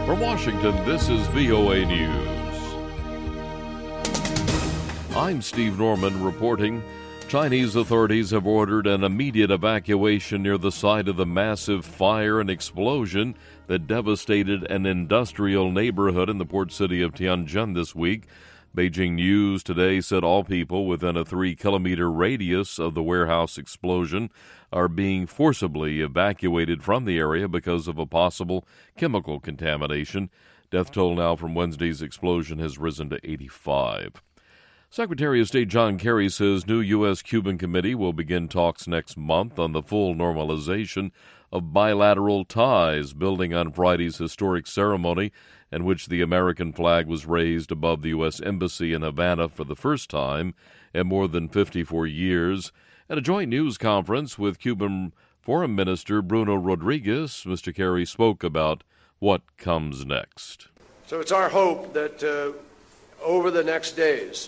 From Washington, this is VOA News. I'm Steve Norman reporting. Chinese authorities have ordered an immediate evacuation near the site of the massive fire and explosion that devastated an industrial neighborhood in the port city of Tianjin this week. Beijing News today said all people within a 3-kilometer radius of the warehouse explosion are being forcibly evacuated from the area because of a possible chemical contamination. Death toll now from Wednesday's explosion has risen to 85. Secretary of State John Kerry says new U.S.-Cuban committee will begin talks next month on the full normalization of bilateral ties, building on Friday's historic ceremony in which the American flag was raised above the U.S. Embassy in Havana for the first time in more than 54 years. At a joint news conference with Cuban Foreign Minister Bruno Rodriguez, Mr. Kerry spoke about what comes next. So it's our hope that over the next days,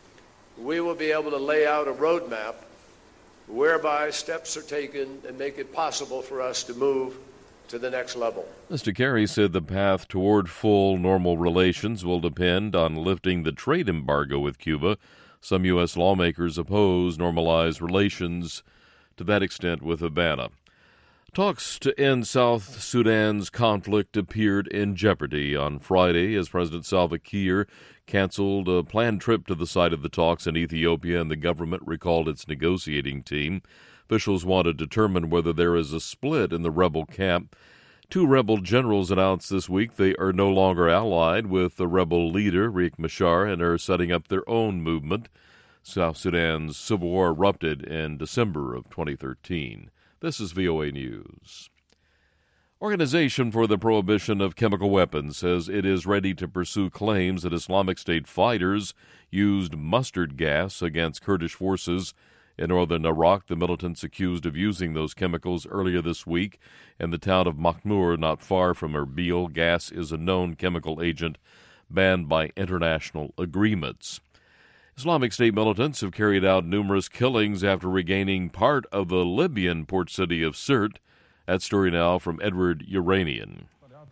we will be able to lay out a roadmap whereby steps are taken and make it possible for us to move to the next level. Mr. Kerry said the path toward full normal relations will depend on lifting the trade embargo with Cuba. Some U.S. lawmakers oppose normalized relations to that extent with Havana. Talks to end South Sudan's conflict appeared in jeopardy on Friday as President Salva Kiir canceled a planned trip to the site of the talks in Ethiopia, and the government recalled its negotiating team. Officials want to determine whether there is a split in the rebel camp. 2 rebel generals announced this week they are no longer allied with the rebel leader, Riek Machar, and are setting up their own movement. South Sudan's civil war erupted in December of 2013. This is VOA News. Organization for the Prohibition of Chemical Weapons says it is ready to pursue claims that Islamic State fighters used mustard gas against Kurdish forces in northern Iraq. The militants accused of using those chemicals earlier this week in the town of Makhmur, not far from Erbil. Gas is a known chemical agent banned by international agreements. Islamic State militants have carried out numerous killings after regaining part of the Libyan port city of Sirte. That story now from Edward Uranian.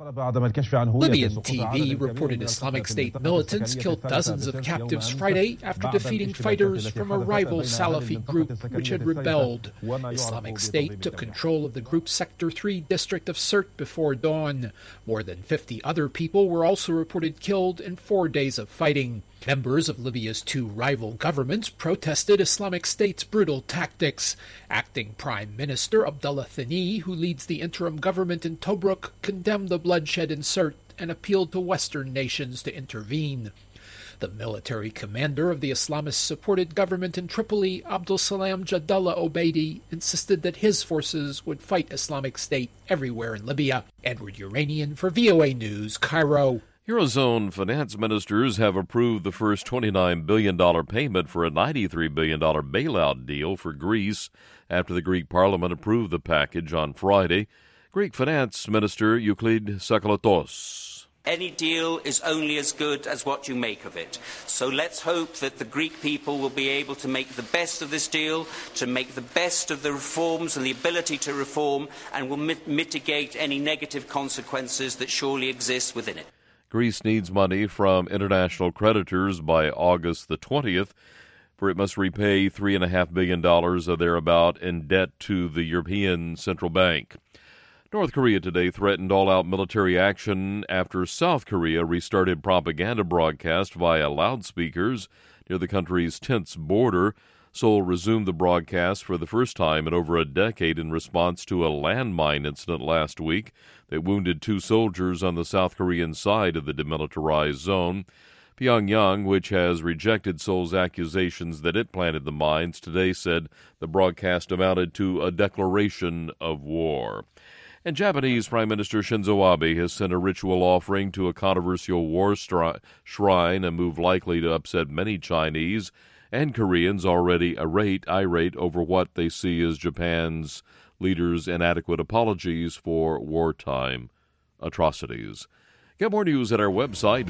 Libyan TV reported Islamic State militants killed dozens of captives Friday after defeating fighters from a rival Salafi group which had rebelled. Islamic State took control of the group's Sector 3 district of Sirte before dawn. More than 50 other people were also reported killed in 4 days of fighting. Members of Libya's 2 rival governments protested Islamic State's brutal tactics. Acting Prime Minister Abdullah Thani, who leads the interim government in Tobruk, condemned the bloodshed in Sirte and appealed to Western nations to intervene. The military commander of the Islamist-supported government in Tripoli, Abdul Salam Jadallah Obeidi, insisted that his forces would fight Islamic State everywhere in Libya. Edward Uranian for VOA News, Cairo. Eurozone finance ministers have approved the first $29 billion payment for a $93 billion bailout deal for Greece after the Greek parliament approved the package on Friday. Greek finance minister Euclid Sakalatos. Any deal is only as good as what you make of it. So let's hope that the Greek people will be able to make the best of this deal, to make the best of the reforms and the ability to reform, and will mitigate any negative consequences that surely exist within it. Greece needs money from international creditors by August the 20th, for it must repay $3.5 billion or thereabout in debt to the European Central Bank. North Korea today threatened all-out military action after South Korea restarted propaganda broadcast via loudspeakers near the country's tense border. Seoul resumed the broadcast for the first time in over a decade in response to a landmine incident last week that wounded 2 soldiers on the South Korean side of the demilitarized zone. Pyongyang, which has rejected Seoul's accusations that it planted the mines, today said the broadcast amounted to a declaration of war. And Japanese Prime Minister Shinzo Abe has sent a ritual offering to a controversial war shrine, a move likely to upset many Chinese and Koreans already irate over what they see as Japan's leaders' inadequate apologies for wartime atrocities. Get more news at our website,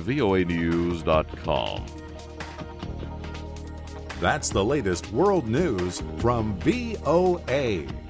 voanews.com. That's the latest world news from VOA.